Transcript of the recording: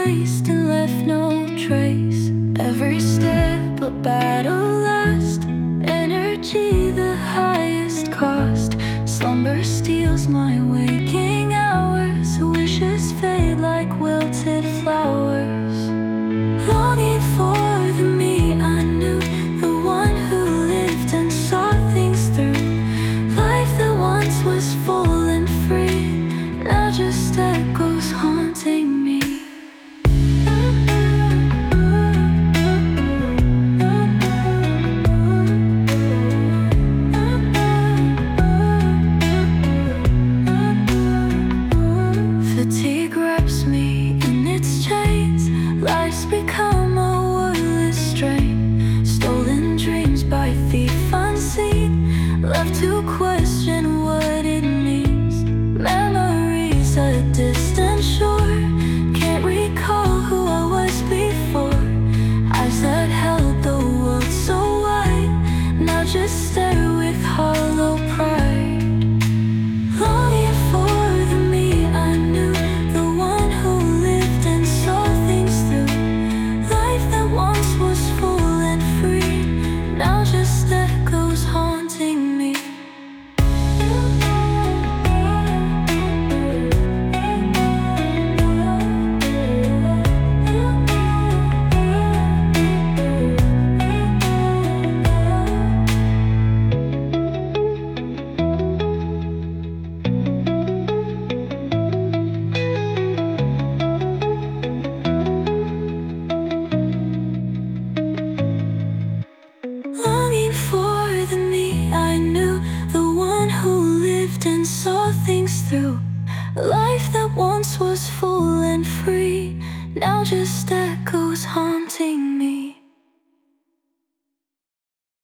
waste and left no trace. Every step a battle lost, energy the highest cost. Slumber steals my waking hours, wishes fade like wilted flowers. Longing for the me I knew, the one who lived and saw things through. Life that once was full and free, now just echoes haunting me. Fatigue wraps me in its chains, life's become a wordless strain. Stolen dreams by thief unseen, left to question what it means. Memories a distant shore, can't recall who I was before. Eyes that held the world so wide, now just stare with hollow pride. Longing for the me I knew, the one who lived and saw things through. Life that once was full and free, now just echoes haunting me. Longing for the me I knew, the one who lived and saw things through. Life that once was full and free, now just echoes haunting me.